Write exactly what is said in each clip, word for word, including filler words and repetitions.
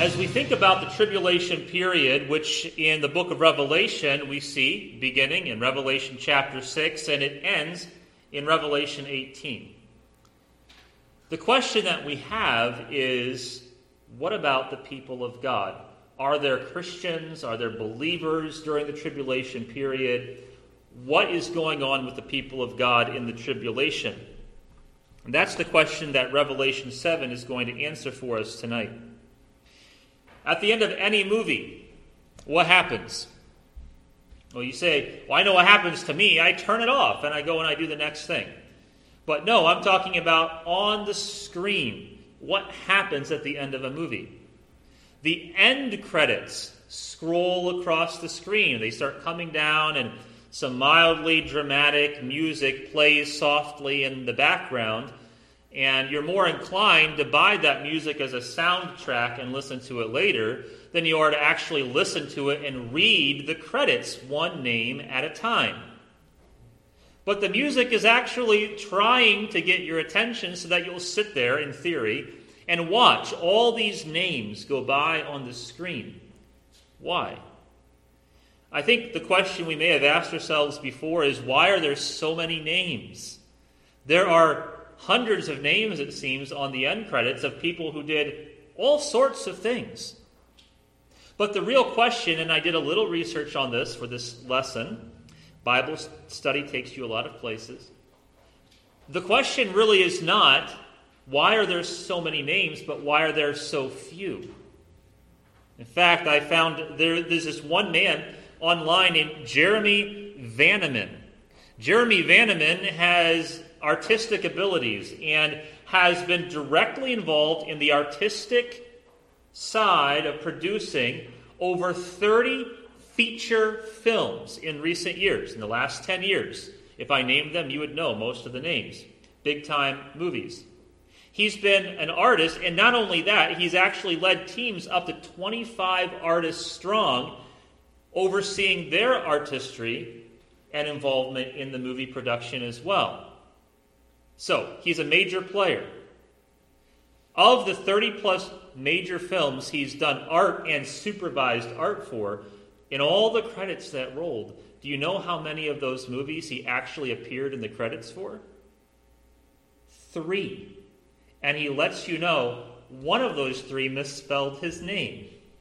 as we think about the tribulation period, which in the book of Revelation we see beginning in Revelation chapter six, and it ends in Revelation eighteen. The question that we have is, what about the people of God? Are there Christians? Are there believers during the tribulation period? What is going on with the people of God in the tribulation? And that's the question that Revelation seven is going to answer for us tonight. At the end of any movie, what happens? Well, you say, well, I know what happens to me. I turn it off and I go and I do the next thing. But no, I'm talking about on the screen. What happens at the end of a movie? The end credits scroll across the screen. They start coming down and some mildly dramatic music plays softly in the background. And you're more inclined to buy that music as a soundtrack and listen to it later than you are to actually listen to it and read the credits one name at a time. But the music is actually trying to get your attention so that you'll sit there, in theory, and watch all these names go by on the screen. Why? I think the question we may have asked ourselves before is, why are there so many names? There are hundreds of names, it seems, on the end credits of people who did all sorts of things. But the real question, and I did a little research on this for this lesson, Bible study takes you a lot of places. The question really is not, why are there so many names, but why are there so few? In fact, I found there, there's this one man online named Jeremy Vanneman. Jeremy Vanneman has artistic abilities and has been directly involved in the artistic side of producing over thirty feature films in recent years, in the last ten years. If I named them, you would know most of the names. Big-time movies. He's been an artist, and not only that, he's actually led teams up to twenty-five artists strong, overseeing their artistry and involvement in the movie production as well. So, he's a major player. Of the thirty-plus major films he's done art and supervised art for, in all the credits that rolled, do you know how many of those movies he actually appeared in the credits for? Three. And he lets you know one of those three misspelled his name.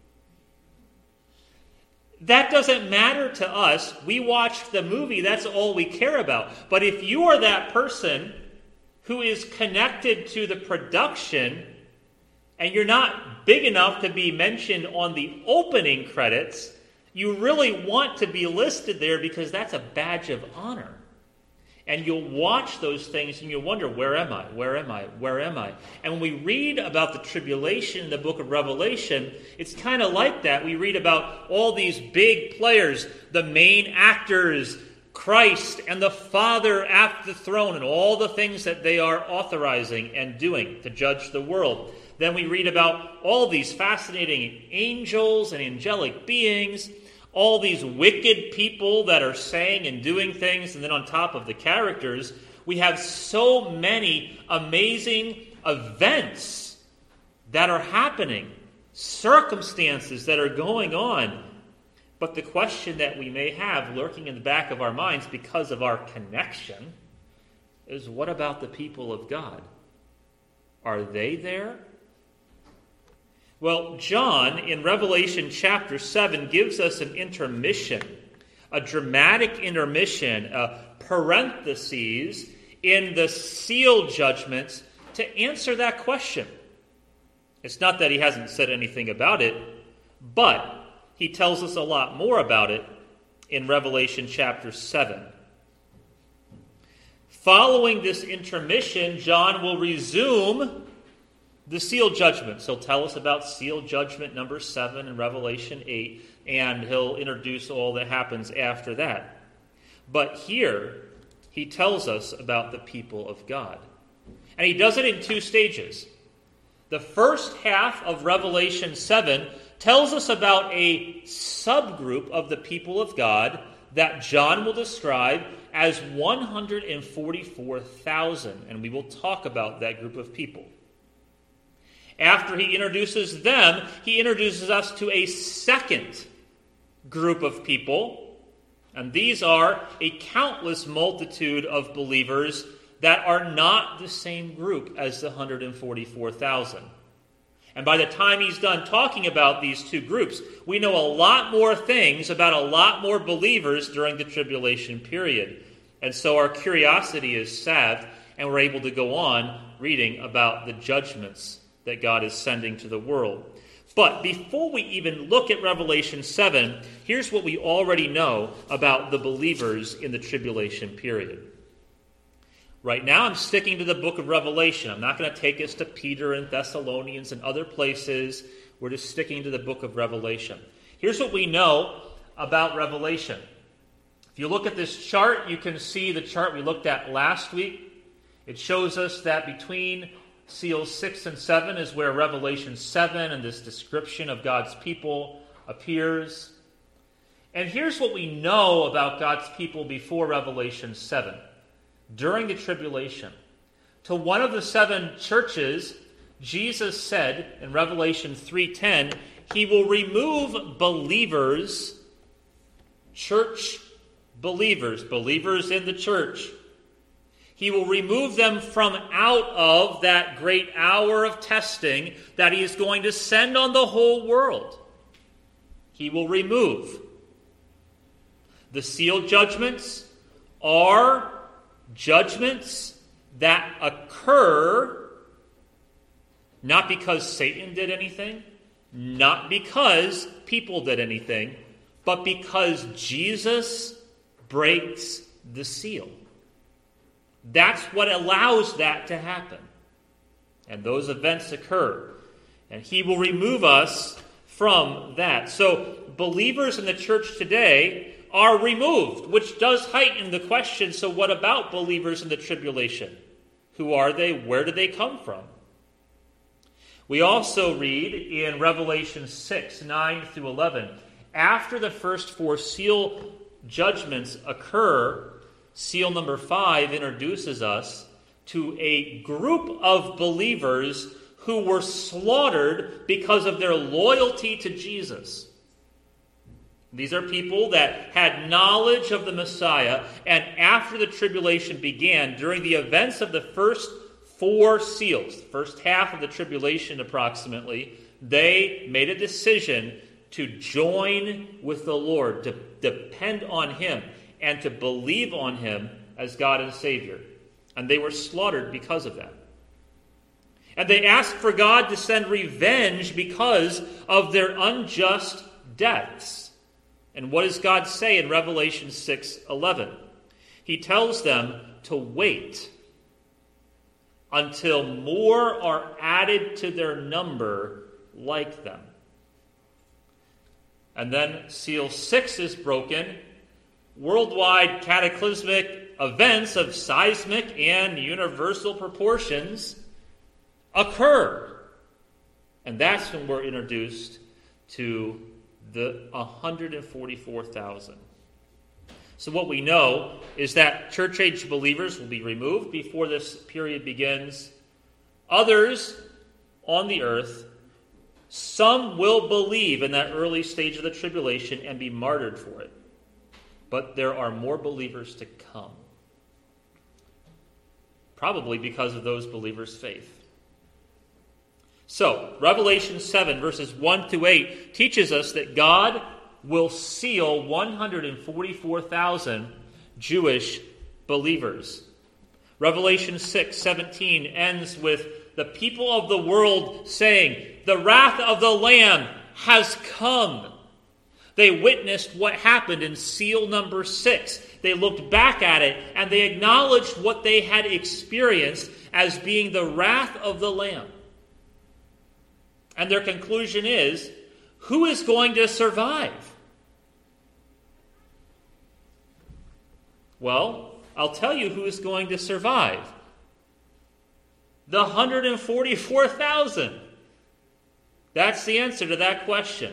That doesn't matter to us. We watched the movie. That's all we care about. But if you are that person who is connected to the production and you're not big enough to be mentioned on the opening credits, you really want to be listed there because that's a badge of honor. And you'll watch those things and you'll wonder, where am I? Where am I? Where am I? And when we read about the tribulation in the book of Revelation, it's kind of like that. We read about all these big players, the main actors, Christ and the Father at the throne, and all the things that they are authorizing and doing to judge the world. Then we read about all these fascinating angels and angelic beings, all these wicked people that are saying and doing things, and then on top of the characters, we have so many amazing events that are happening, circumstances that are going on. But the question that we may have lurking in the back of our minds because of our connection is, what about the people of God? Are they there? Well, John, in Revelation chapter seven, gives us an intermission, a dramatic intermission, a parentheses in the seal judgments to answer that question. It's not that he hasn't said anything about it, but he tells us a lot more about it in Revelation chapter seven. Following this intermission, John will resume the seal judgments. He'll tell us about seal judgment number seven in Revelation eight, and he'll introduce all that happens after that. But here, he tells us about the people of God. And he does it in two stages. The first half of Revelation seven tells us about a subgroup of the people of God that John will describe as one hundred forty-four thousand, and we will talk about that group of people. After he introduces them, he introduces us to a second group of people, and these are a countless multitude of believers that are not the same group as the one hundred forty-four thousand. And by the time he's done talking about these two groups, we know a lot more things about a lot more believers during the tribulation period. And so our curiosity is salved, and we're able to go on reading about the judgments that God is sending to the world. But before we even look at Revelation seven, here's what we already know about the believers in the tribulation period. Right now I'm sticking to the book of Revelation. I'm not going to take us to Peter and Thessalonians and other places. We're just sticking to the book of Revelation. Here's what we know about Revelation. If you look at this chart, you can see the chart we looked at last week. It shows us that between seals six and seven is where Revelation seven and this description of God's people appears. And here's what we know about God's people before Revelation seven. During the tribulation, to one of the seven churches, Jesus said in Revelation three ten, he will remove believers, church believers, believers in the church. He will remove them from out of that great hour of testing that he is going to send on the whole world. He will remove. The seal judgments are judgments that occur not because Satan did anything, not because people did anything, but because Jesus breaks the seal. That's what allows that to happen. And those events occur. And he will remove us from that. So believers in the church today are removed, which does heighten the question, so what about believers in the tribulation? Who are they? Where do they come from? We also read in Revelation six, nine through eleven, after the first four seal judgments occur, seal number five introduces us to a group of believers who were slaughtered because of their loyalty to Jesus. These are people that had knowledge of the Messiah, and after the tribulation began, during the events of the first four seals, the first half of the tribulation approximately, they made a decision to join with the Lord, to depend on him, and to believe on him as God and Savior. And they were slaughtered because of that. And they asked for God to send revenge because of their unjust deaths. And what does God say in Revelation six eleven? He tells them to wait until more are added to their number like them. And then seal six is broken. Worldwide cataclysmic events of seismic and universal proportions occur. And that's when we're introduced to the one hundred forty-four thousand. So what we know is that church-age believers will be removed before this period begins. Others on the earth, some will believe in that early stage of the tribulation and be martyred for it. But there are more believers to come. Probably because of those believers' faith. So, Revelation seven, verses one through eight, teaches us that God will seal one hundred forty-four thousand Jewish believers. Revelation six seventeen ends with the people of the world saying, "The wrath of the Lamb has come." They witnessed what happened in seal number six. They looked back at it and they acknowledged what they had experienced as being the wrath of the Lamb. And their conclusion is, who is going to survive? Well, I'll tell you who is going to survive. The one hundred forty-four thousand. That's the answer to that question.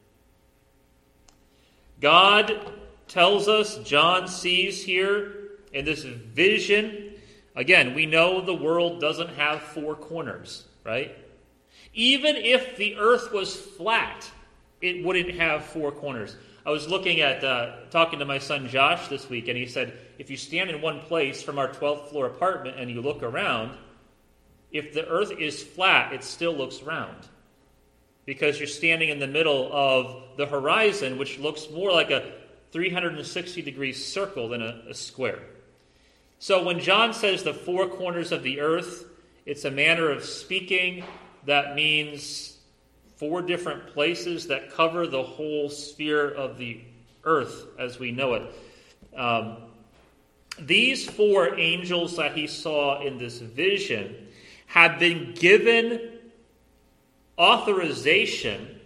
God tells us, John sees here in this vision, again, we know the world doesn't have four corners, right? Even if the earth was flat, it wouldn't have four corners. I was looking at, uh, talking to my son Josh this week, and he said, if you stand in one place from our twelfth floor apartment and you look around, if the earth is flat, it still looks round. Because you're standing in the middle of the horizon, which looks more like a three hundred sixty degree circle than a, a square. So when John says the four corners of the earth, it's a manner of speaking that means four different places that cover the whole sphere of the earth as we know it. Um, these four angels that he saw in this vision have been given authorization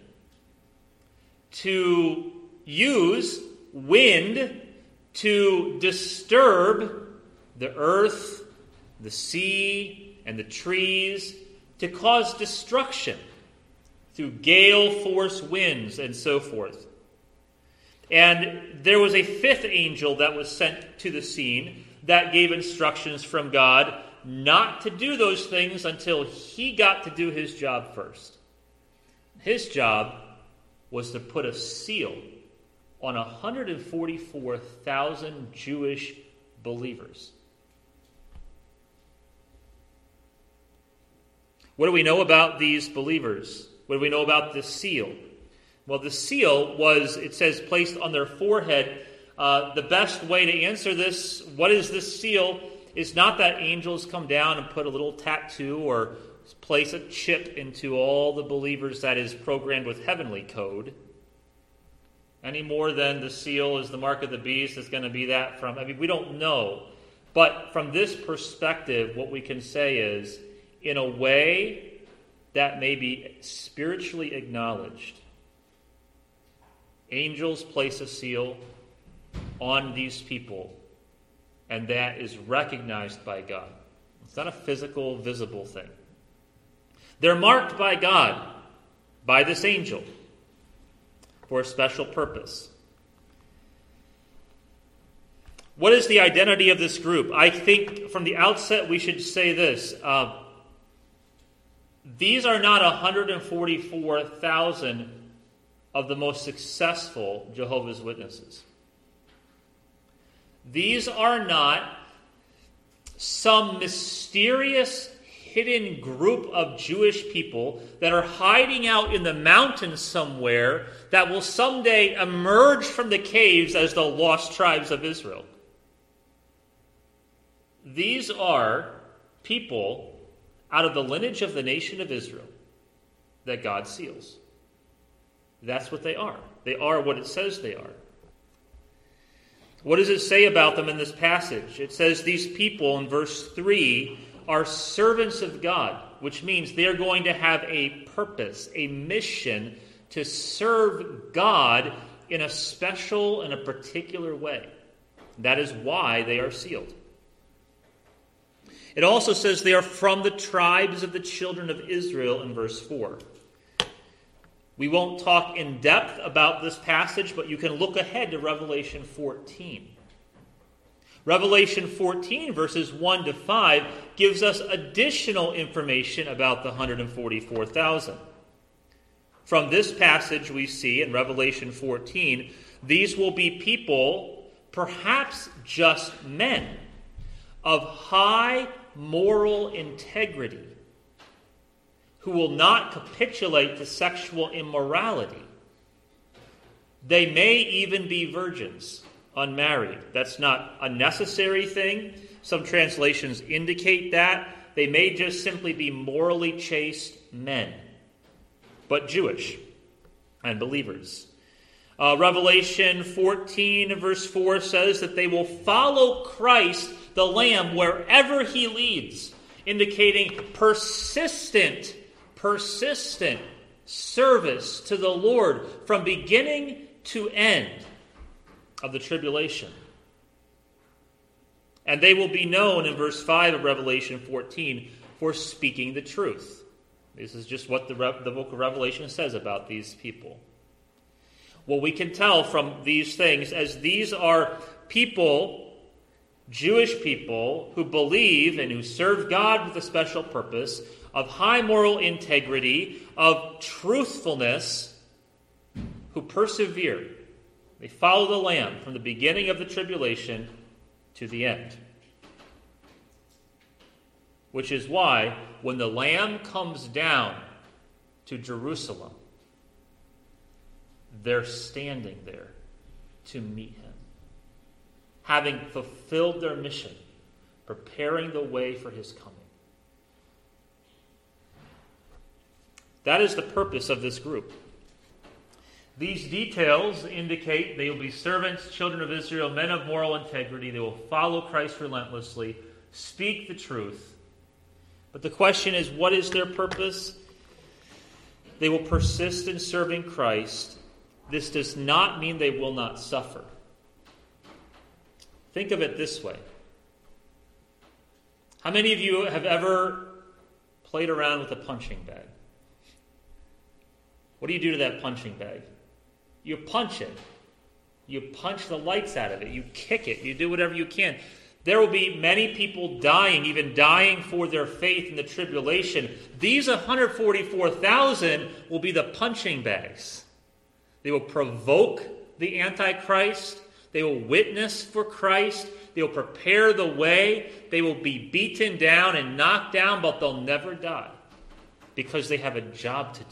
to use wind to disturb the earth, the sea, and the trees, to cause destruction through gale force winds and so forth. And there was a fifth angel that was sent to the scene that gave instructions from God not to do those things until he got to do his job first. His job was to put a seal on one hundred forty-four thousand Jewish believers. What do we know about these believers? What do we know about the seal? Well, the seal was, it says, placed on their forehead. Uh, the best way to answer this, what is this seal, is not that angels come down and put a little tattoo or place a chip into all the believers that is programmed with heavenly code, any more than the seal is the mark of the beast. Is going to be that from, I mean, we don't know. But from this perspective, what we can say is, in a way that may be spiritually acknowledged, angels place a seal on these people, and that is recognized by God. It's not a physical, visible thing. They're marked by God, by this angel, for a special purpose. What is the identity of this group? I think from the outset we should say this. Uh, these are not one hundred forty-four thousand of the most successful Jehovah's Witnesses. These are not some mysterious hidden group of Jewish people that are hiding out in the mountains somewhere that will someday emerge from the caves as the lost tribes of Israel. These are people out of the lineage of the nation of Israel that God seals. That's what they are. They are what it says they are. What does it say about them in this passage? It says these people in verse three are servants of God, which means they're going to have a purpose, a mission to serve God in a special and a particular way. That is why they are sealed. It also says they are from the tribes of the children of Israel in verse four. We won't talk in depth about this passage, but you can look ahead to Revelation fourteen. Revelation fourteen, verses one to five, gives us additional information about the one hundred forty-four thousand. From this passage we see in Revelation fourteen, these will be people, perhaps just men, of high moral integrity, who will not capitulate to sexual immorality. They may even be virgins, unmarried. That's not a necessary thing. Some translations indicate that. They may just simply be morally chaste men, but Jewish and believers. Uh, Revelation fourteen, verse four says that they will follow Christ, the Lamb, wherever he leads, indicating persistent, persistent service to the Lord from beginning to end of the tribulation. And they will be known in verse five of Revelation fourteen for speaking the truth. This is just what the, Re- the book of Revelation says about these people. Well, we can tell from these things, as these are people, Jewish people, who believe and who serve God with a special purpose, of high moral integrity, of truthfulness, who persevere. They follow the Lamb from the beginning of the tribulation to the end. Which is why when the Lamb comes down to Jerusalem, they're standing there to meet him, having fulfilled their mission, preparing the way for his coming. That is the purpose of this group. These details indicate they will be servants, children of Israel, men of moral integrity. They will follow Christ relentlessly, speak the truth. But the question is, what is their purpose? They will persist in serving Christ. This does not mean they will not suffer. Think of it this way. How many of you have ever played around with a punching bag? What do you do to that punching bag? You punch it. You punch the lights out of it. You kick it. You do whatever you can. There will be many people dying, even dying for their faith in the tribulation. These one hundred forty-four thousand will be the punching bags. They will provoke the Antichrist. They will witness for Christ. They will prepare the way. They will be beaten down and knocked down, but they'll never die because they have a job to do.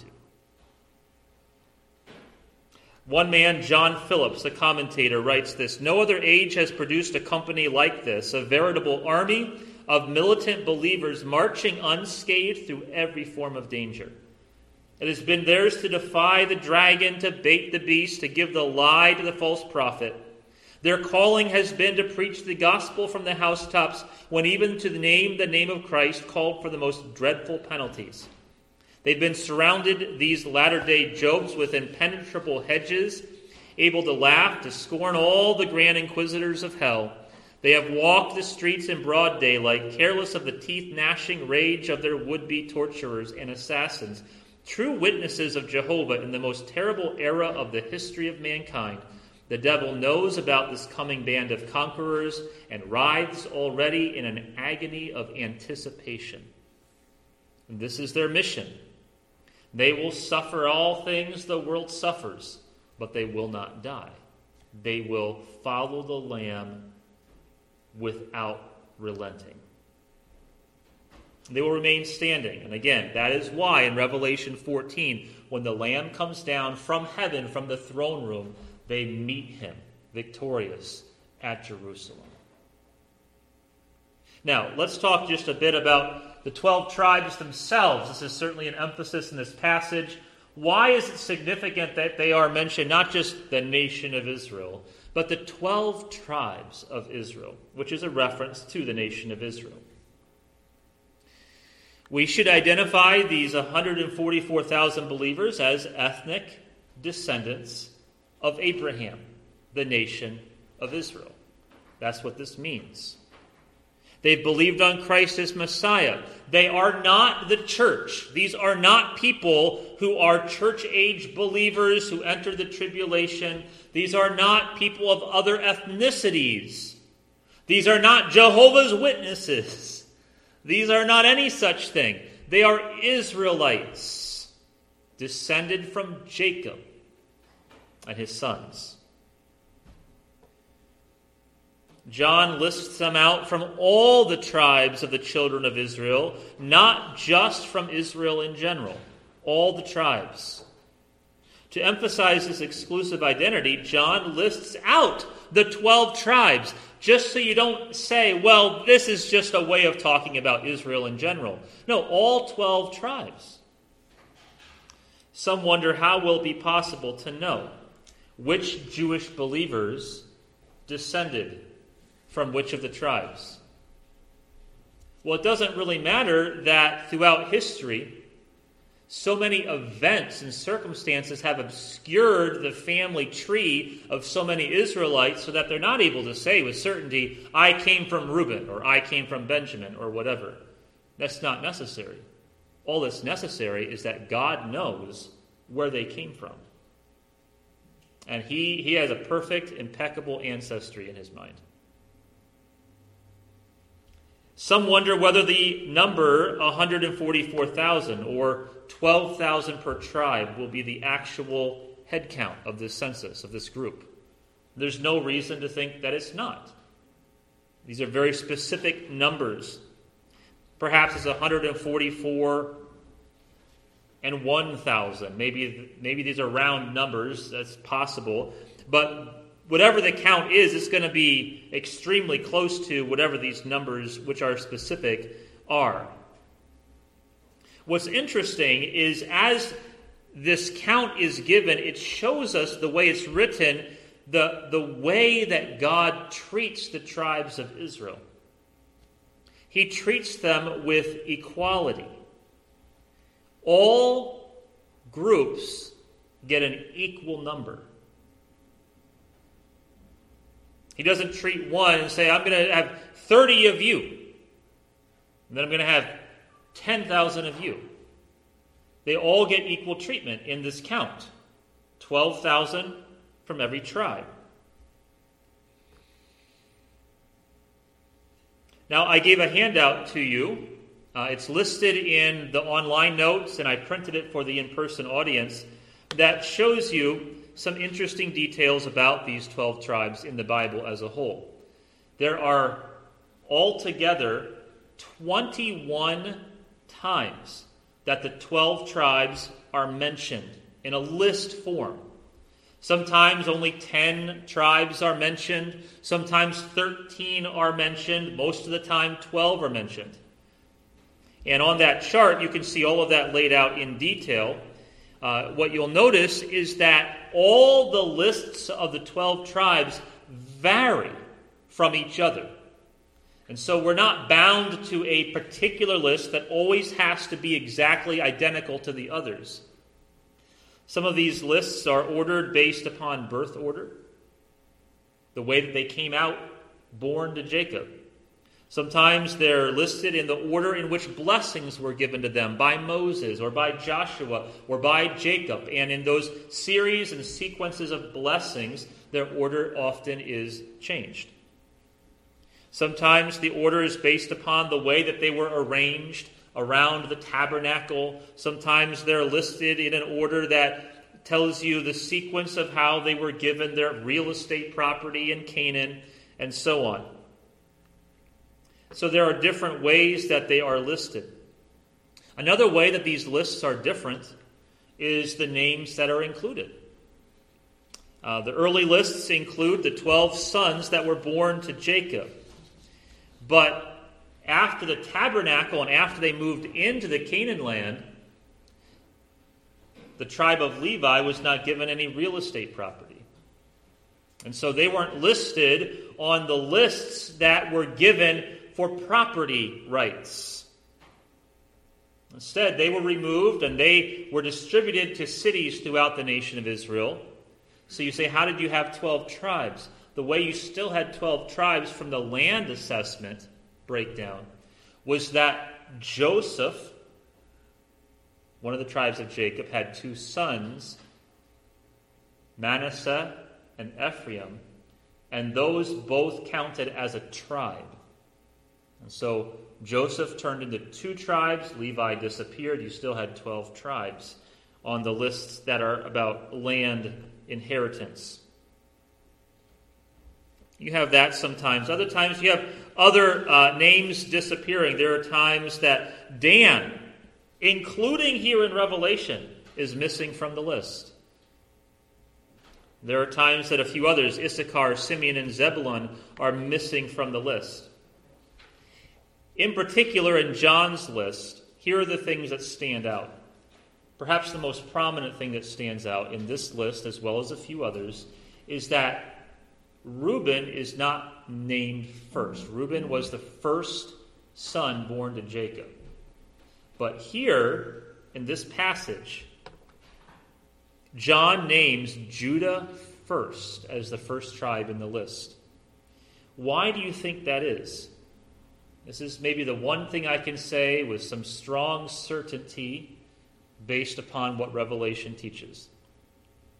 One man, John Phillips, the commentator, writes this: "No other age has produced a company like this, a veritable army of militant believers marching unscathed through every form of danger. It has been theirs to defy the dragon, to bait the beast, to give the lie to the false prophet. Their calling has been to preach the gospel from the housetops, when even to name the name of Christ called for the most dreadful penalties. They've been surrounded, these latter-day Jobs, with impenetrable hedges, able to laugh, to scorn all the grand inquisitors of hell. They have walked the streets in broad daylight, careless of the teeth-gnashing rage of their would-be torturers and assassins, true witnesses of Jehovah in the most terrible era of the history of mankind. The devil knows about this coming band of conquerors and writhes already in an agony of anticipation. And this is their mission. They will suffer all things the world suffers, but they will not die. They will follow the Lamb without relenting. They will remain standing. And again, that is why in Revelation fourteen, when the Lamb comes down from heaven, from the throne room, they meet him victorious at Jerusalem. Now, let's talk just a bit about the twelve tribes themselves. This is certainly an emphasis in this passage. Why is it significant that they are mentioned, not just the nation of Israel, but the twelve tribes of Israel, which is a reference to the nation of Israel? We should identify these one hundred forty-four thousand believers as ethnic descendants of Abraham, the nation of Israel. That's what this means. They've believed on Christ as Messiah. They are not the church. These are not people who are church-age believers who enter the tribulation. These are not people of other ethnicities. These are not Jehovah's Witnesses. These are not any such thing. They are Israelites, descended from Jacob and his sons. John lists them out from all the tribes of the children of Israel, not just from Israel in general, all the tribes. To emphasize this exclusive identity, John lists out the twelve tribes, just so you don't say, well, this is just a way of talking about Israel in general. No, all twelve tribes. Some wonder how will it be possible to know which Jewish believers descended from which of the tribes. Well, it doesn't really matter that throughout history, so many events and circumstances have obscured the family tree of so many Israelites so that they're not able to say with certainty, I came from Reuben, or I came from Benjamin, or whatever. That's not necessary. All that's necessary is that God knows where they came from. And he, he has a perfect, impeccable ancestry in his mind. Some wonder whether the number one hundred forty-four thousand or twelve thousand per tribe will be the actual head count of this census, of this group. There's no reason to think that it's not. These are very specific numbers. Perhaps it's one hundred forty-four and one thousand. Maybe, maybe these are round numbers. That's possible. But whatever the count is, it's going to be extremely close to whatever these numbers, which are specific, are. What's interesting is as this count is given, it shows us the way it's written, the, the way that God treats the tribes of Israel. He treats them with equality. All groups get an equal number. He doesn't treat one and say, I'm going to have thirty of you, and then I'm going to have ten thousand of you. They all get equal treatment in this count. twelve thousand from every tribe. Now, I gave a handout to you. Uh, it's listed in the online notes, and I printed it for the in-person audience, that shows you some interesting details about these twelve tribes in the Bible as a whole. There are altogether twenty-one times that the twelve tribes are mentioned in a list form. Sometimes only ten tribes are mentioned. Sometimes thirteen are mentioned. Most of the time, twelve are mentioned. And on that chart, you can see all of that laid out in detail. Uh, what you'll notice is that all the lists of the twelve tribes vary from each other. And so we're not bound to a particular list that always has to be exactly identical to the others. Some of these lists are ordered based upon birth order, the way that they came out born to Jacob. Sometimes they're listed in the order in which blessings were given to them by Moses or by Joshua or by Jacob. And in those series and sequences of blessings, their order often is changed. Sometimes the order is based upon the way that they were arranged around the tabernacle. Sometimes they're listed in an order that tells you the sequence of how they were given their real estate property in Canaan, and so on. So there are different ways that they are listed. Another way that these lists are different is the names that are included. Uh, the early lists include the twelve sons that were born to Jacob. But after the tabernacle and after they moved into the Canaan land, the tribe of Levi was not given any real estate property. And so they weren't listed on the lists that were given for property rights. Instead, they were removed and they were distributed to cities throughout the nation of Israel. So you say, how did you have twelve tribes? The way you still had twelve tribes from the land assessment breakdown was that Joseph, one of the tribes of Jacob, had two sons, Manasseh and Ephraim, and those both counted as a tribe. And so Joseph turned into two tribes, Levi disappeared, you still had twelve tribes on the lists that are about land inheritance. You have that sometimes. Other times you have other uh, names disappearing. There are times that Dan, including here in Revelation, is missing from the list. There are times that a few others, Issachar, Simeon, and Zebulun, are missing from the list. In particular, in John's list, here are the things that stand out. Perhaps the most prominent thing that stands out in this list, as well as a few others, is that Reuben is not named first. Reuben was the first son born to Jacob. But here, in this passage, John names Judah first as the first tribe in the list. Why do you think that is? This is maybe the one thing I can say with some strong certainty based upon what Revelation teaches.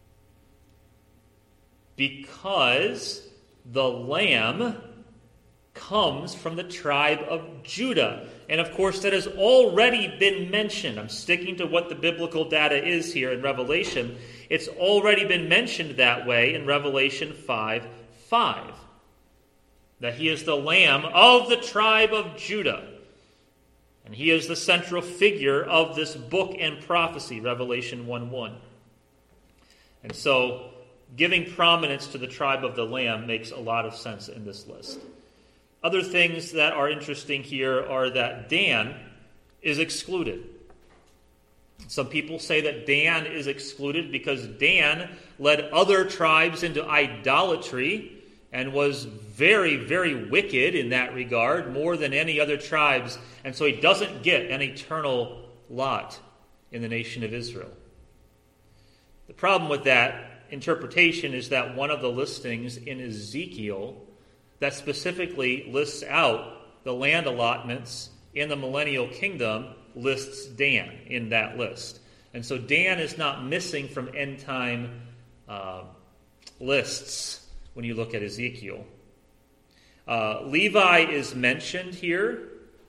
Because the Lamb comes from the tribe of Judah. And of course, that has already been mentioned. I'm sticking to what the biblical data is here in Revelation. It's already been mentioned that way in Revelation five five. That he is the Lamb of the tribe of Judah. And he is the central figure of this book and prophecy, Revelation one one. And so, giving prominence to the tribe of the Lamb makes a lot of sense in this list. Other things that are interesting here are that Dan is excluded. Some people say that Dan is excluded because Dan led other tribes into idolatry and was very, very wicked in that regard, more than any other tribes, and so he doesn't get an eternal lot in the nation of Israel. The problem with that interpretation is that one of the listings in Ezekiel that specifically lists out the land allotments in the millennial kingdom lists Dan in that list. And so Dan is not missing from end time uh, lists when you look at Ezekiel. Uh, Levi is mentioned here.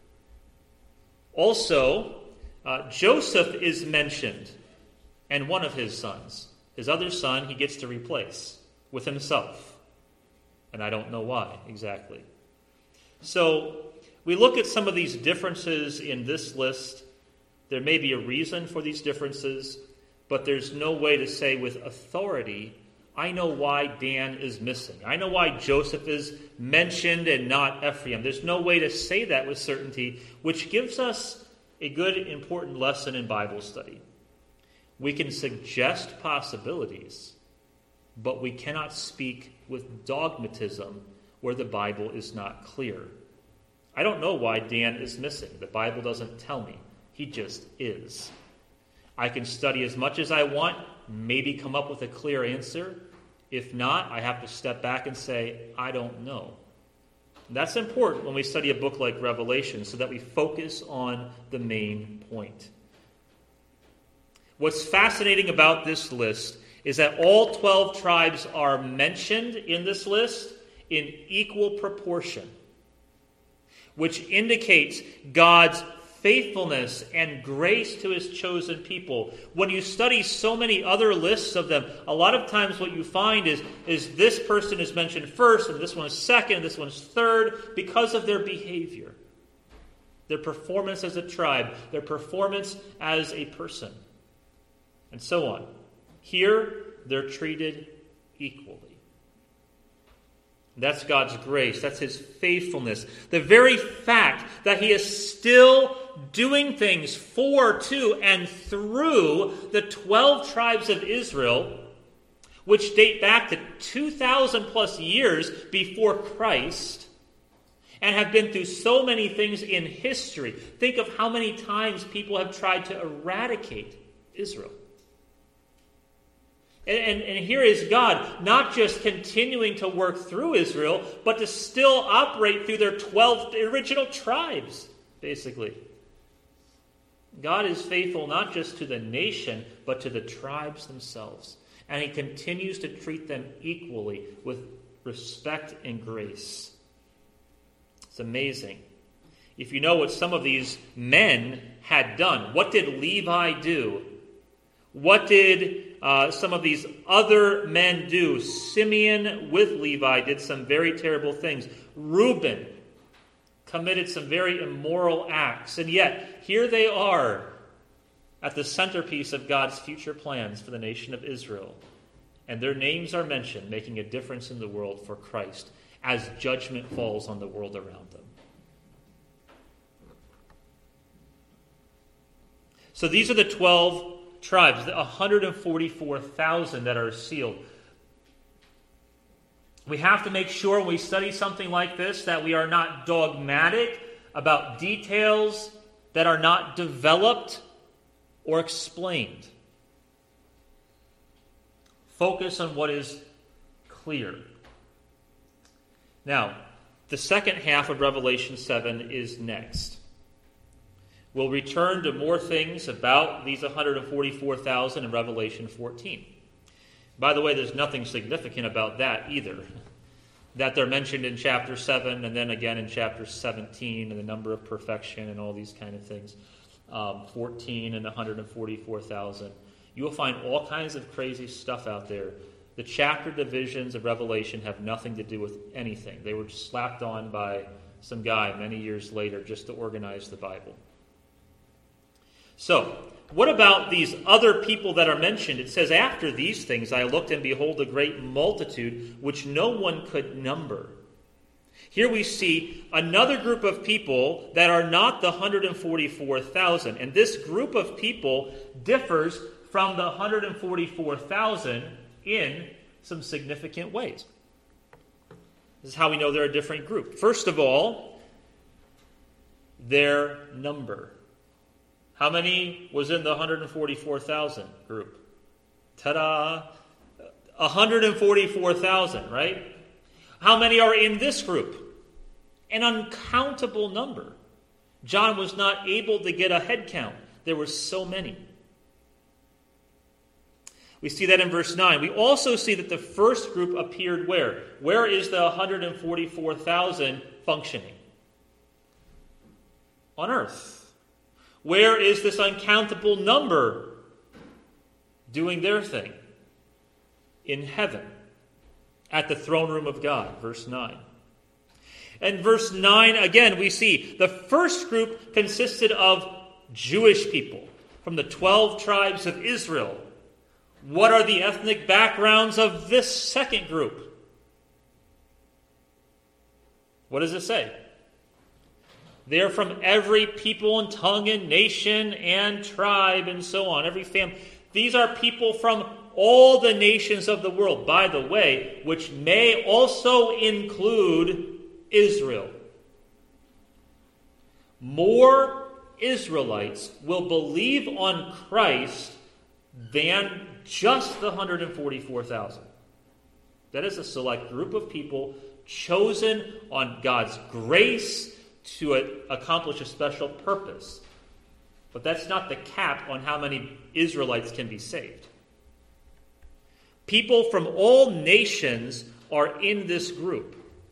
Also, uh, Joseph is mentioned, and one of his sons. His other son he gets to replace with himself. And I don't know why exactly. So we look at some of these differences in this list. There may be a reason for these differences, but there's no way to say with authority, I know why Dan is missing. I know why Joseph is mentioned and not Ephraim. There's no way to say that with certainty, which gives us a good, important lesson in Bible study. We can suggest possibilities, but we cannot speak with dogmatism where the Bible is not clear. I don't know why Dan is missing. The Bible doesn't tell me. He just is. I can study as much as I want, maybe come up with a clear answer. If not, I have to step back and say, I don't know. That's important when we study a book like Revelation, so that we focus on the main point. What's fascinating about this list is that all twelve tribes are mentioned in this list in equal proportion, which indicates God's faithfulness and grace to his chosen people. When you study so many other lists of them, a lot of times what you find is, is this person is mentioned first, and this one is second, and this one's third, because of their behavior, their performance as a tribe, their performance as a person, and so on. Here, they're treated equally. That's God's grace. That's his faithfulness. The very fact that he is still doing things for, to, and through the twelve tribes of Israel, which date back to two thousand plus years before Christ, and have been through so many things in history. Think of how many times people have tried to eradicate Israel. And, and, and here is God not just continuing to work through Israel, but to still operate through their twelve original tribes, basically. God is faithful not just to the nation, but to the tribes themselves. And he continues to treat them equally with respect and grace. It's amazing. If you know what some of these men had done, what did Levi do? What did uh, some of these other men do? Simeon with Levi did some very terrible things. Reuben committed some very immoral acts. And yet, here they are at the centerpiece of God's future plans for the nation of Israel. And their names are mentioned, making a difference in the world for Christ as judgment falls on the world around them. So these are the twelve tribes, the one hundred forty-four thousand that are sealed. We have to make sure when we study something like this that we are not dogmatic about details that are not developed or explained. Focus on what is clear. Now, the second half of Revelation seven is next. We'll return to more things about these one hundred forty-four thousand in Revelation fourteen. By the way, there's nothing significant about that either. that they're mentioned in chapter seven and then again in chapter seventeen, and the number of perfection and all these kind of things. Um, fourteen and one hundred forty-four thousand. You will find all kinds of crazy stuff out there. The chapter divisions of Revelation have nothing to do with anything. They were just slapped on by some guy many years later just to organize the Bible. So, what about these other people that are mentioned? It says, after these things I looked, and behold, a great multitude, which no one could number. Here we see another group of people that are not the one hundred forty-four thousand. And this group of people differs from the one hundred forty-four thousand in some significant ways. This is how we know they're a different group. First of all, their number. How many was in the one hundred forty-four thousand group? Ta-da! one hundred forty-four thousand, right? How many are in this group? An uncountable number. John was not able to get a head count. There were so many. We see that in verse nine. We also see that the first group appeared where? Where is the one hundred forty-four thousand functioning? On earth. Where is this uncountable number doing their thing? In heaven. At the throne room of God. Verse nine. And verse nine, again, we see the first group consisted of Jewish people from the twelve tribes of Israel. What are the ethnic backgrounds of this second group? What does it say? They are from every people and tongue and nation and tribe and so on, every family. These are people from all the nations of the world, by the way, which may also include Israel. More Israelites will believe on Christ than just the one hundred forty-four thousand. That is a select group of people chosen on God's grace to a, accomplish a special purpose. But that's not the cap on how many Israelites can be saved. People from all nations are in this group.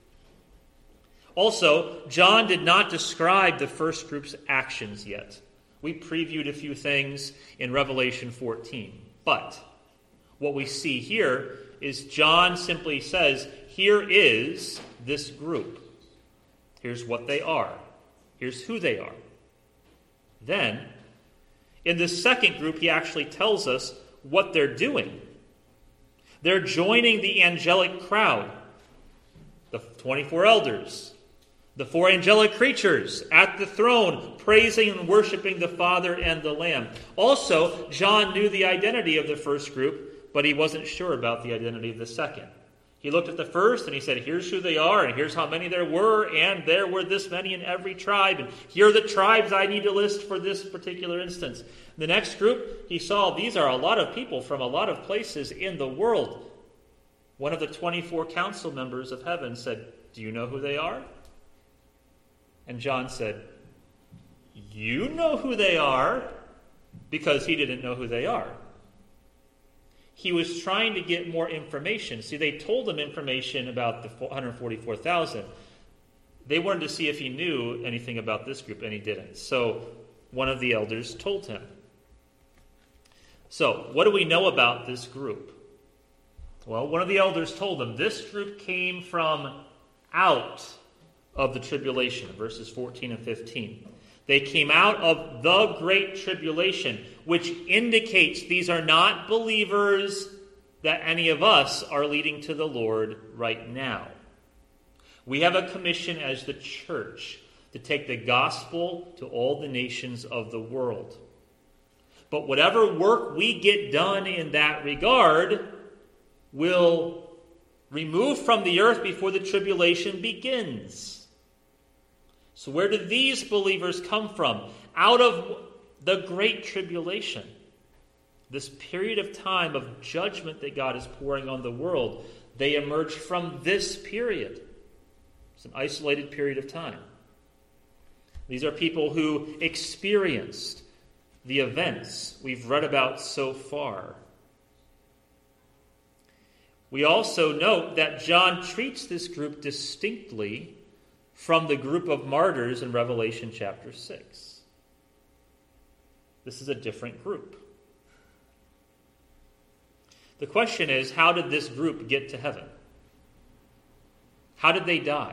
Also, John did not describe the first group's actions yet. We previewed a few things in Revelation fourteen. But what we see here is John simply says, here is this group. Here's what they are. Here's who they are. Then, in the second group, he actually tells us what they're doing. They're joining the angelic crowd, the twenty-four elders, the four angelic creatures at the throne, praising and worshiping the Father and the Lamb. Also, John knew the identity of the first group, but he wasn't sure about the identity of the second. He looked at the first and he said, here's who they are, and here's how many there were, and there were this many in every tribe, and here are the tribes I need to list for this particular instance. The next group, he saw these are a lot of people from a lot of places in the world. One of the twenty-four council members of heaven said, do you know who they are? And John said, you know who they are, because he didn't know who they are. He was trying to get more information. See, they told him information about the one hundred forty-four thousand. They wanted to see if he knew anything about this group, and he didn't. So one of the elders told him. So, what do we know about this group? Well, one of the elders told him this group came from out of the tribulation, verses fourteen and fifteen. They came out of the great tribulation, which indicates these are not believers that any of us are leading to the Lord right now. We have a commission as the church to take the gospel to all the nations of the world. But whatever work we get done in that regard will remove from the earth before the tribulation begins. So where do these believers come from? Out of the great tribulation. This period of time of judgment that God is pouring on the world. They emerge from this period. It's an isolated period of time. These are people who experienced the events we've read about so far. We also note that John treats this group distinctly from the group of martyrs in Revelation chapter six. This is a different group. The question is, how did this group get to heaven? How did they die?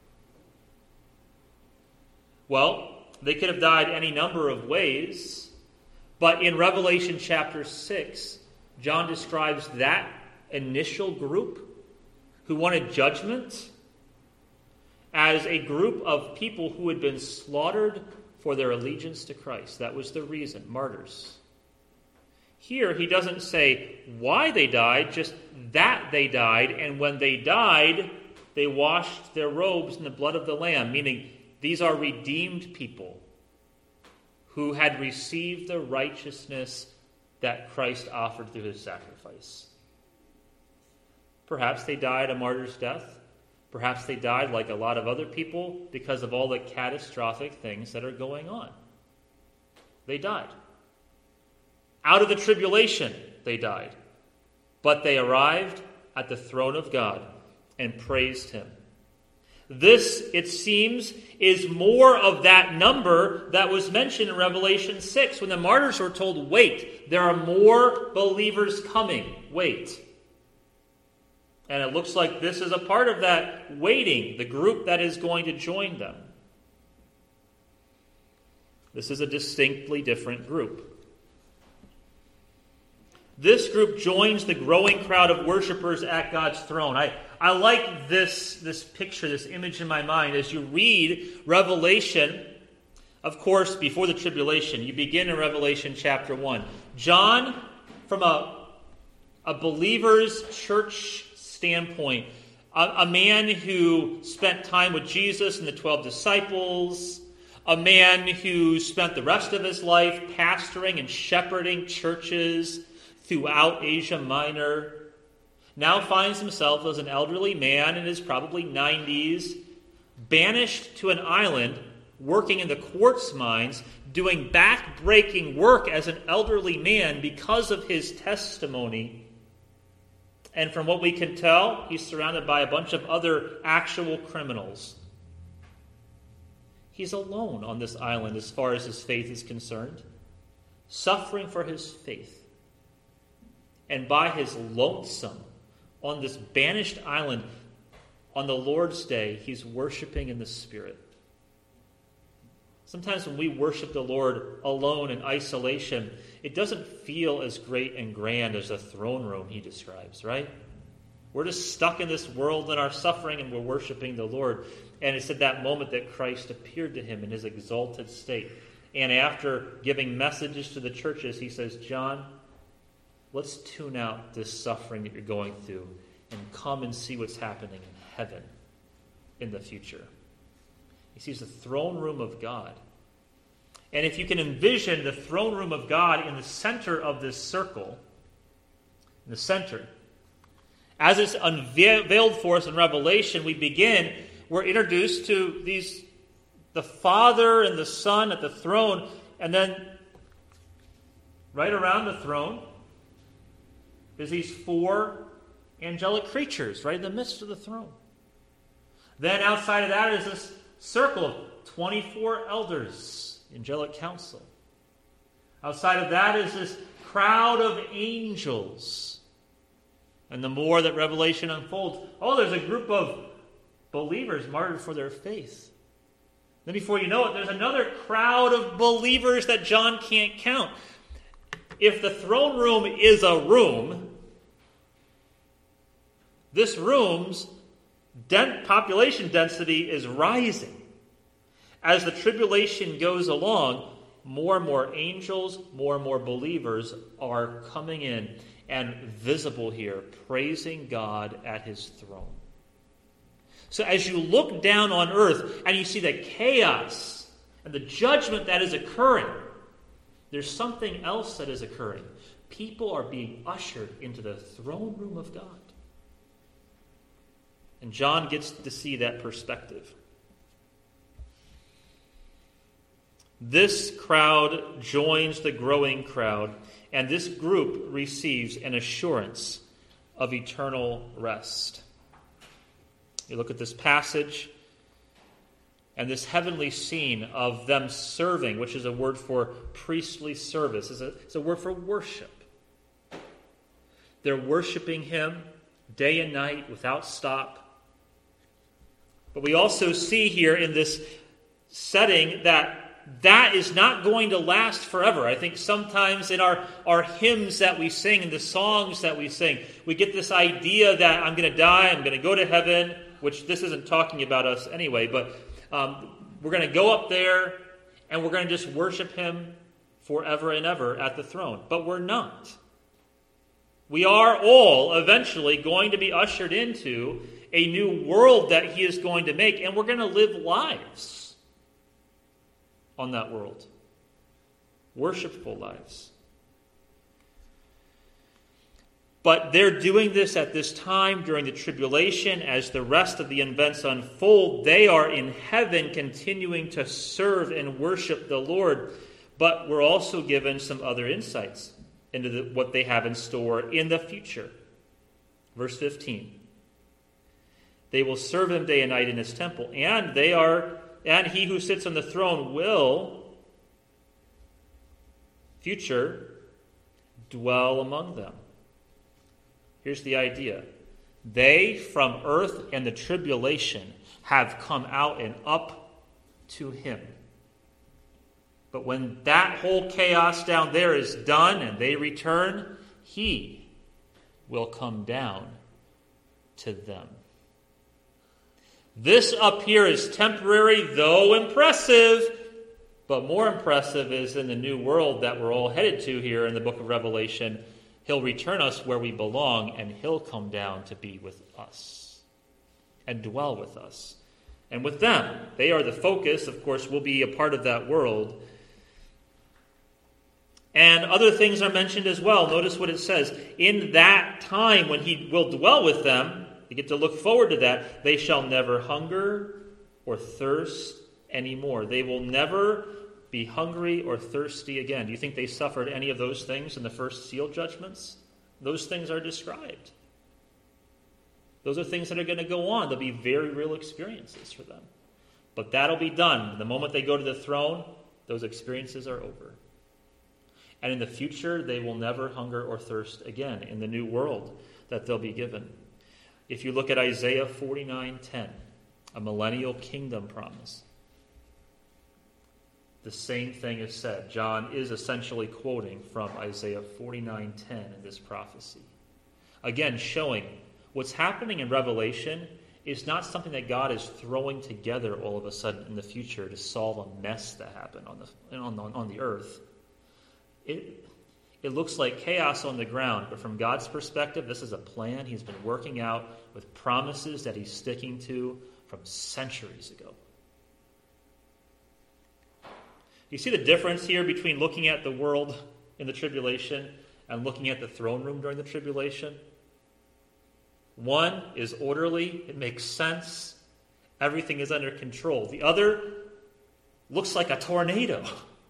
Well, they could have died any number of ways, but in Revelation chapter six, John describes that initial group who wanted judgment as a group of people who had been slaughtered for their allegiance to Christ. That was the reason, martyrs. Here, he doesn't say why they died, just that they died, and when they died, they washed their robes in the blood of the Lamb, meaning these are redeemed people who had received the righteousness that Christ offered through his sacrifice. Perhaps they died a martyr's death. Perhaps they died like a lot of other people because of all the catastrophic things that are going on. They died. Out of the tribulation, they died. But they arrived at the throne of God and praised him. This, it seems, is more of that number that was mentioned in Revelation six when the martyrs were told, wait, there are more believers coming. Wait. And it looks like this is a part of that waiting, the group that is going to join them. This is a distinctly different group. This group joins the growing crowd of worshipers at God's throne. I, I like this, this picture, this image in my mind. As you read Revelation, of course, before the tribulation, you begin in Revelation chapter one. John, from a, a believer's church standpoint, a, a man who spent time with Jesus and the twelve disciples, a man who spent the rest of his life pastoring and shepherding churches throughout Asia Minor, now finds himself as an elderly man in his probably nineties, banished to an island, working in the quartz mines, doing back-breaking work as an elderly man because of his testimony. And from what we can tell, he's surrounded by a bunch of other actual criminals. He's alone on this island as far as his faith is concerned, suffering for his faith. And by his lonesome, on this banished island, on the Lord's Day, he's worshiping in the Spirit. Sometimes when we worship the Lord alone in isolation, it doesn't feel as great and grand as the throne room he describes, right? We're just stuck in this world and our suffering, and we're worshiping the Lord. And it's at that moment that Christ appeared to him in his exalted state. And after giving messages to the churches, he says, John, let's tune out this suffering that you're going through and come and see what's happening in heaven in the future. He sees the throne room of God. And if you can envision the throne room of God in the center of this circle, in the center, as it's unveiled for us in Revelation, we begin, we're introduced to these, the Father and the Son at the throne, and then right around the throne, there's these four angelic creatures right in the midst of the throne. Then outside of that is this circle of twenty-four elders, angelic council. Outside of that is this crowd of angels. And the more that Revelation unfolds, oh, there's a group of believers martyred for their faith. Then before you know it, there's another crowd of believers that John can't count. If the throne room is a room, this room's den- population density is rising. As the tribulation goes along, more and more angels, more and more believers are coming in and visible here, praising God at his throne. So as you look down on earth and you see the chaos and the judgment that is occurring, there's something else that is occurring. People are being ushered into the throne room of God. And John gets to see that perspective. This crowd joins the growing crowd, and this group receives an assurance of eternal rest. You look at this passage and this heavenly scene of them serving, which is a word for priestly service. It's a, it's a word for worship. They're worshiping him day and night without stop. But we also see here in this setting that that is not going to last forever. I think sometimes in our, our hymns that we sing and the songs that we sing, we get this idea that I'm going to die, I'm going to go to heaven, which this isn't talking about us anyway, but um, we're going to go up there and we're going to just worship him forever and ever at the throne. But we're not. We are all eventually going to be ushered into a new world that he is going to make, and we're going to live lives on that world. Worshipful lives. But they're doing this at this time during the tribulation. As the rest of the events unfold, they are in heaven continuing to serve and worship the Lord. But we're also given some other insights into the, what they have in store in the future. Verse fifteen. They will serve him day and night in his temple, and they are, and he who sits on the throne will, future, dwell among them. Here's the idea. They from earth and the tribulation have come out and up to him. But when that whole chaos down there is done and they return, he will come down to them. This up here is temporary, though impressive. But more impressive is in the new world that we're all headed to here in the book of Revelation. He'll return us where we belong, and he'll come down to be with us and dwell with us. And with them, they are the focus. Of course, we'll be a part of that world. And other things are mentioned as well. Notice what it says. In that time when he will dwell with them, you get to look forward to that, they shall never hunger or thirst anymore. They will never be hungry or thirsty again. Do you think they suffered any of those things in the first seal judgments? Those things are described. Those are things that are going to go on. They'll be very real experiences for them. But that'll be done. The moment they go to the throne, those experiences are over. And in the future, they will never hunger or thirst again in the new world that they'll be given. If you look at Isaiah forty-nine ten, a millennial kingdom promise, the same thing is said. John is essentially quoting from Isaiah forty-nine ten in this prophecy. Again, showing what's happening in Revelation is not something that God is throwing together all of a sudden in the future to solve a mess that happened on the on the, on the earth. It, it looks like chaos on the ground, but from God's perspective, this is a plan he's been working out with promises that he's sticking to from centuries ago. You see the difference here between looking at the world in the tribulation and looking at the throne room during the tribulation? One is orderly, it makes sense, everything is under control. The other looks like a tornado.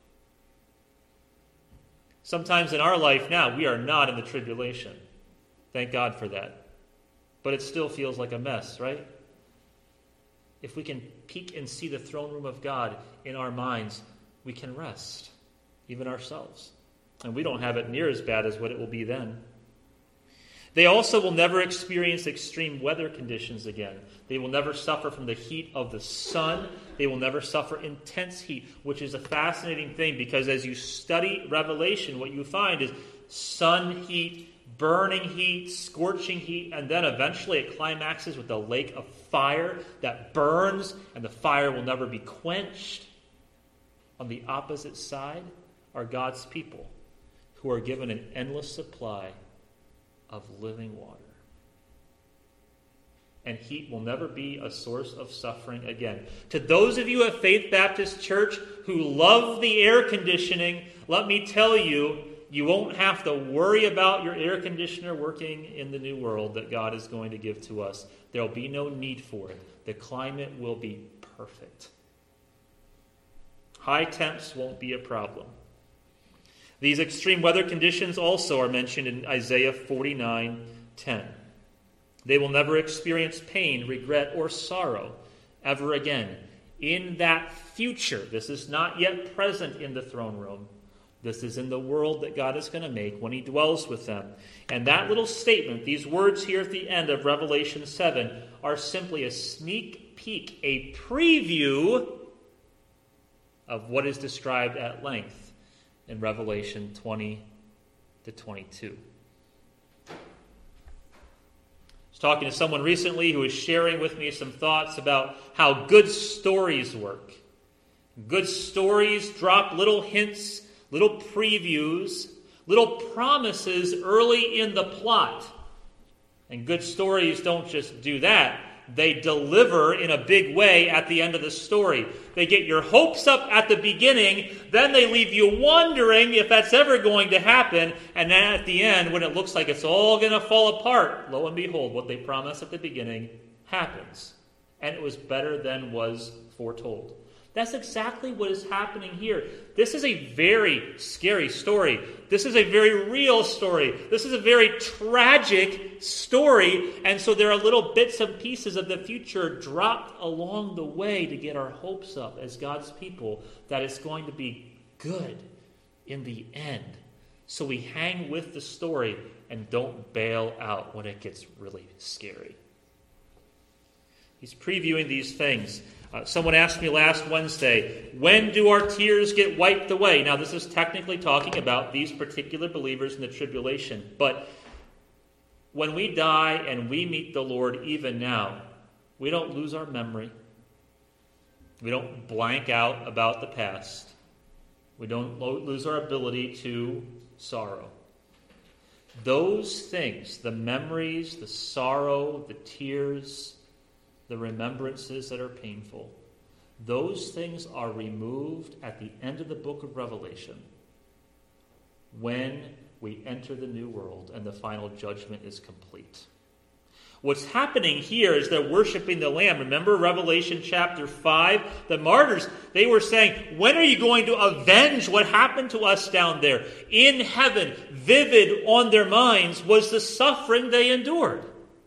Sometimes in our life now, we are not in the tribulation. Thank God for that. But it still feels like a mess, right? If we can peek and see the throne room of God in our minds, we can rest, even ourselves. And we don't have it near as bad as what it will be then. They also will never experience extreme weather conditions again. They will never suffer from the heat of the sun. They will never suffer intense heat, which is a fascinating thing because as you study Revelation, what you find is sun heat, burning heat, scorching heat, and then eventually it climaxes with the lake of fire that burns, and the fire will never be quenched. On the opposite side are God's people who are given an endless supply of living water. And heat will never be a source of suffering again. To those of you at Faith Baptist Church who love the air conditioning, let me tell you, you won't have to worry about your air conditioner working in the new world that God is going to give to us. There will be no need for it. The climate will be perfect. High temps won't be a problem. These extreme weather conditions also are mentioned in Isaiah forty-nine ten. They will never experience pain, regret, or sorrow ever again. In that future, this is not yet present in the throne room. This is in the world that God is going to make when he dwells with them. And that little statement, these words here at the end of Revelation seven, are simply a sneak peek, a preview of what is described at length in Revelation twenty to twenty-two. I was talking to someone recently who was sharing with me some thoughts about how good stories work. Good stories drop little hints, little previews, little promises early in the plot. And good stories don't just do that. They deliver in a big way at the end of the story. They get your hopes up at the beginning, then they leave you wondering if that's ever going to happen, and then at the end, when it looks like it's all going to fall apart, lo and behold, what they promised at the beginning happens. And it was better than was foretold. That's exactly what is happening here. This is a very scary story. This is a very real story. This is a very tragic story. And so there are little bits and pieces of the future dropped along the way to get our hopes up as God's people that it's going to be good in the end. So we hang with the story and don't bail out when it gets really scary. He's previewing these things. Uh, someone asked me last Wednesday, when do our tears get wiped away? Now, this is technically talking about these particular believers in the tribulation. But when we die and we meet the Lord even now, we don't lose our memory. We don't blank out about the past. We don't lo- lose our ability to sorrow. Those things, the memories, the sorrow, the tears, the remembrances that are painful, those things are removed at the end of the book of Revelation when we enter the new world and the final judgment is complete. What's happening here is they're worshiping the Lamb. Remember Revelation chapter five? The martyrs, they were saying, when are you going to avenge what happened to us down there? In heaven, vivid on their minds was the suffering they endured.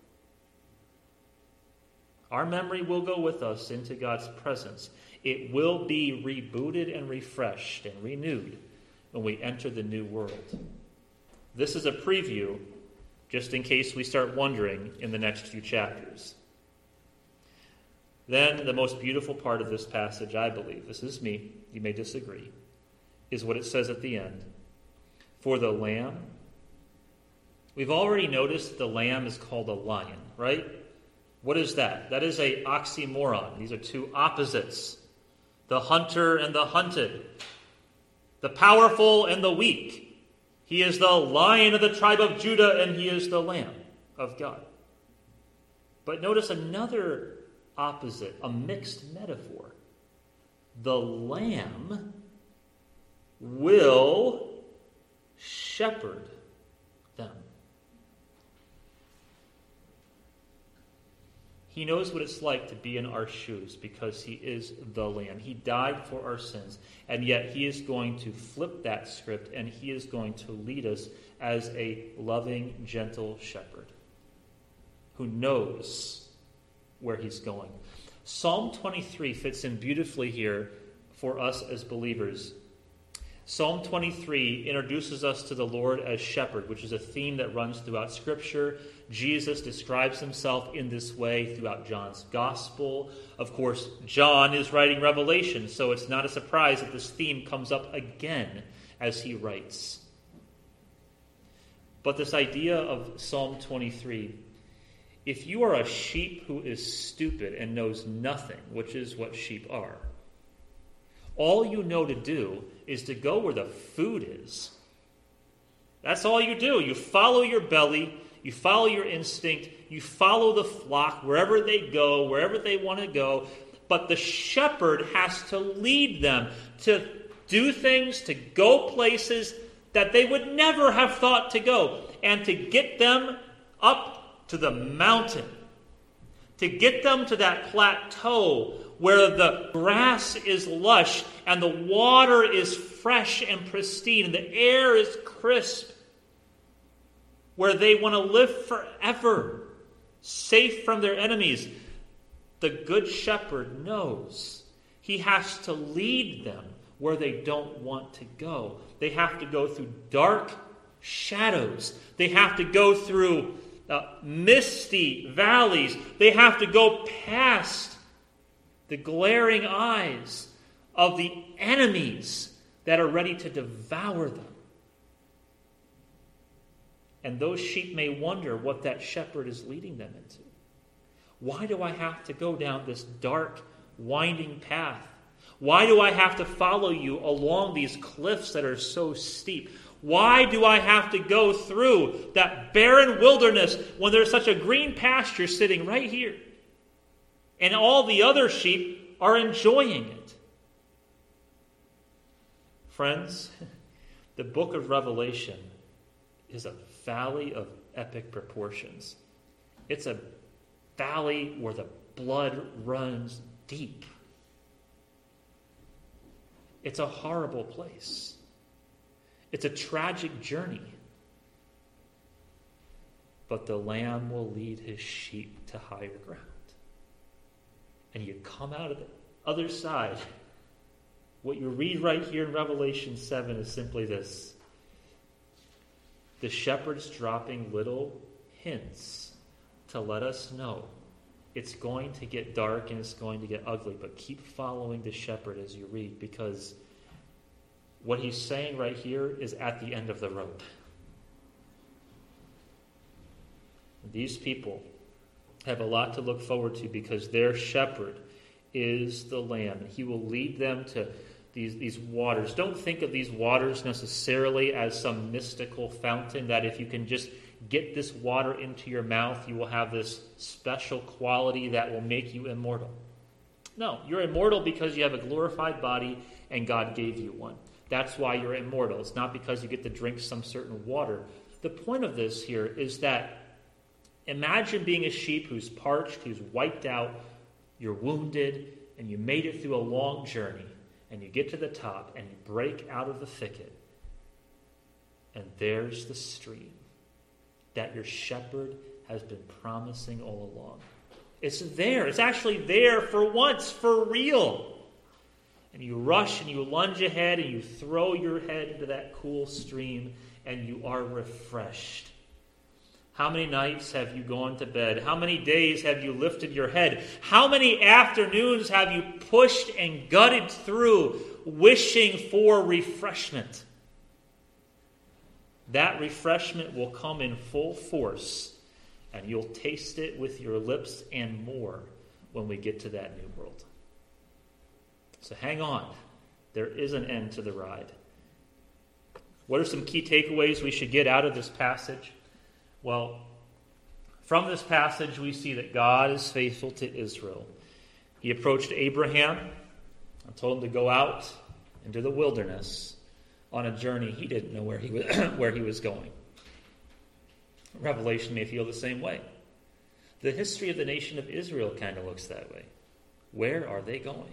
Our memory will go with us into God's presence. It will be rebooted and refreshed and renewed when we enter the new world. This is a preview, just in case we start wondering in the next few chapters. Then the most beautiful part of this passage, I believe, this is me, you may disagree, is what it says at the end. For the Lamb, we've already noticed the Lamb is called a lion, right? What is that? That is an oxymoron. These are two opposites. The hunter and the hunted. The powerful and the weak. He is the Lion of the tribe of Judah, and he is the Lamb of God. But notice another opposite, a mixed metaphor. The Lamb will shepherd them. He knows what it's like to be in our shoes because he is the Lamb. He died for our sins, and yet he is going to flip that script, and he is going to lead us as a loving, gentle shepherd who knows where he's going. Psalm twenty-three fits in beautifully here for us as believers. Psalm twenty-three introduces us to the Lord as shepherd, which is a theme that runs throughout Scripture. Jesus describes himself in this way throughout John's Gospel. Of course, John is writing Revelation, so it's not a surprise that this theme comes up again as he writes. But this idea of Psalm twenty-three, if you are a sheep who is stupid and knows nothing, which is what sheep are, all you know to do is to go where the food is. That's all you do. You follow your belly, you follow your instinct, you follow the flock wherever they go, wherever they want to go. But the shepherd has to lead them to do things, to go places that they would never have thought to go, and to get them up to the mountain, to get them to that plateau where the grass is lush and the water is fresh and pristine and the air is crisp, where they want to live forever, safe from their enemies. The good shepherd knows he has to lead them where they don't want to go. They have to go through dark shadows. They have to go through uh, misty valleys. They have to go past the glaring eyes of the enemies that are ready to devour them. And those sheep may wonder what that shepherd is leading them into. Why do I have to go down this dark, winding path? Why do I have to follow you along these cliffs that are so steep? Why do I have to go through that barren wilderness when there's such a green pasture sitting right here? And all the other sheep are enjoying it. Friends, the book of Revelation is a valley of epic proportions. It's a valley where the blood runs deep. It's a horrible place. It's a tragic journey. But the Lamb will lead his sheep to higher ground. And you come out of the other side. What you read right here in Revelation seven is simply this. The shepherd's dropping little hints to let us know it's going to get dark and it's going to get ugly, but keep following the shepherd as you read, because what he's saying right here is at the end of the road. These people have a lot to look forward to because their shepherd is the Lamb, and he will lead them to these, these waters. Don't think of these waters necessarily as some mystical fountain that if you can just get this water into your mouth, you will have this special quality that will make you immortal. No, you're immortal because you have a glorified body and God gave you one. That's why you're immortal. It's not because you get to drink some certain water. The point of this here is that imagine being a sheep who's parched, who's wiped out, you're wounded, and you made it through a long journey, and you get to the top, and you break out of the thicket, and there's the stream that your shepherd has been promising all along. It's there. It's actually there for once, for real. And you rush and you lunge ahead and you throw your head into that cool stream and you are refreshed. How many nights have you gone to bed? How many days have you lifted your head? How many afternoons have you pushed and gutted through wishing for refreshment? That refreshment will come in full force, and you'll taste it with your lips and more when we get to that new world. So hang on. There is an end to the ride. What are some key takeaways we should get out of this passage? Well, from this passage we see that God is faithful to Israel. He approached Abraham and told him to go out into the wilderness on a journey he didn't know where he was, where he was going. Revelation may feel the same way. The history of the nation of Israel kind of looks that way. Where are they going?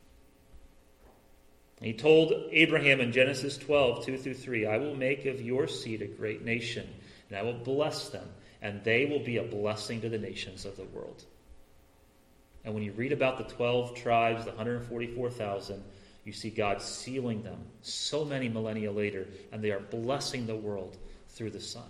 He told Abraham in Genesis twelve, two through three, I will make of your seed a great nation, and I will bless them, and they will be a blessing to the nations of the world. And when you read about the twelve tribes, the one hundred forty-four thousand, you see God sealing them so many millennia later, and they are blessing the world through the Son.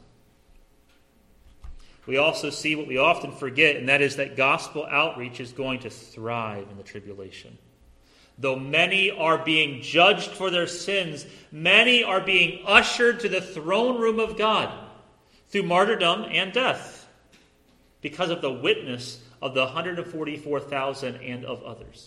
We also see what we often forget, and that is that gospel outreach is going to thrive in the tribulation. Though many are being judged for their sins, many are being ushered to the throne room of God through martyrdom and death because of the witness of the one hundred forty-four thousand and of others.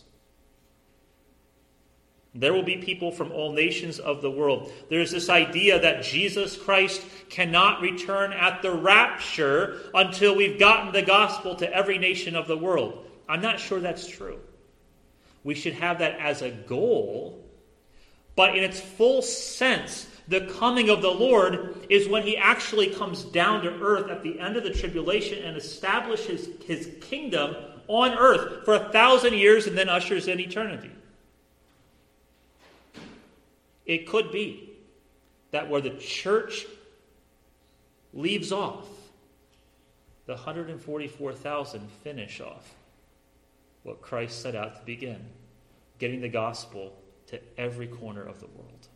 There will be people from all nations of the world. There's this idea that Jesus Christ cannot return at the rapture until we've gotten the gospel to every nation of the world. I'm not sure that's true. We should have that as a goal, but in its full sense, the coming of the Lord is when he actually comes down to earth at the end of the tribulation and establishes his kingdom on earth for a thousand years and then ushers in eternity. It could be that where the church leaves off the one hundred forty-four thousand finish off what Christ set out to begin, getting the gospel to every corner of the world.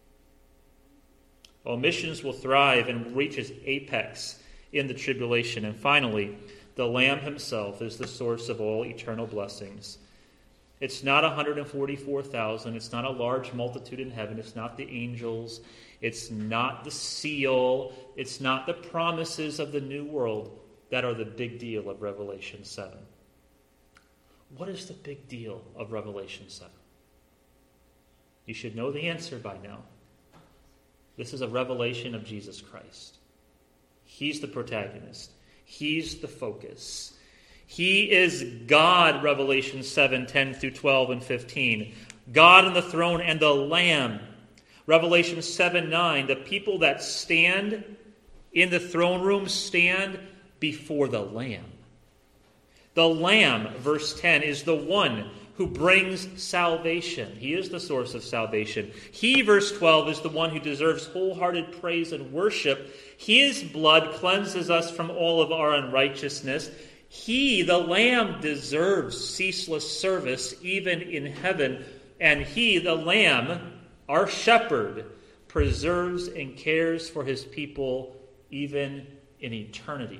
Well, missions will thrive and reach its apex in the tribulation. And finally, the Lamb himself is the source of all eternal blessings. It's not one hundred forty-four thousand. It's not a large multitude in heaven. It's not the angels. It's not the seal. It's not the promises of the new world that are the big deal of Revelation seven. What is the big deal of Revelation seven? You should know the answer by now. This is a revelation of Jesus Christ. He's the protagonist. He's the focus. He is God, Revelation seven, ten through twelve and fifteen. God on the throne and the Lamb. Revelation seven, nine, the people that stand in the throne room stand before the Lamb. The Lamb, verse ten, is the one who brings salvation. He is the source of salvation. He, verse twelve, is the one who deserves wholehearted praise and worship. His blood cleanses us from all of our unrighteousness. He, the Lamb, deserves ceaseless service even in heaven. And he, the Lamb, our shepherd, preserves and cares for his people even in eternity.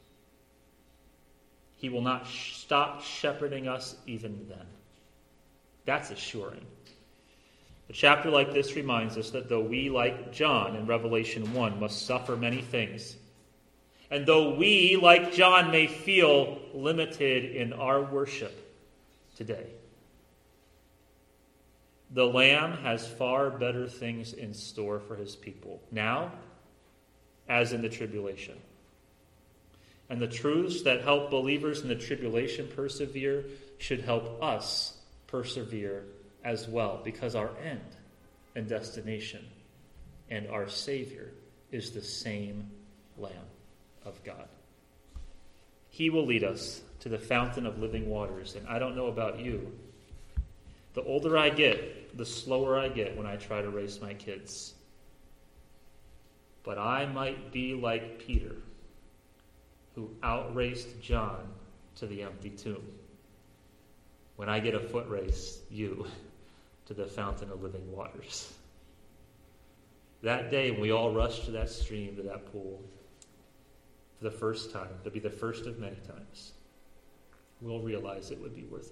He will not stop shepherding us even then. That's assuring. A chapter like this reminds us that though we, like John in Revelation one, must suffer many things, and though we, like John, may feel limited in our worship today, the Lamb has far better things in store for his people, now as in the tribulation. And the truths that help believers in the tribulation persevere should help us persevere as well, because our end and destination and our Savior is the same Lamb of God. He will lead us to the fountain of living waters. And I don't know about you, the older I get, the slower I get when I try to raise my kids. But I might be like Peter, who outraced John to the empty tomb. When I get a foot race, you to the fountain of living waters. That day when we all rush to that stream, to that pool, for the first time, to be the first of many times, we'll realize it would be worth it.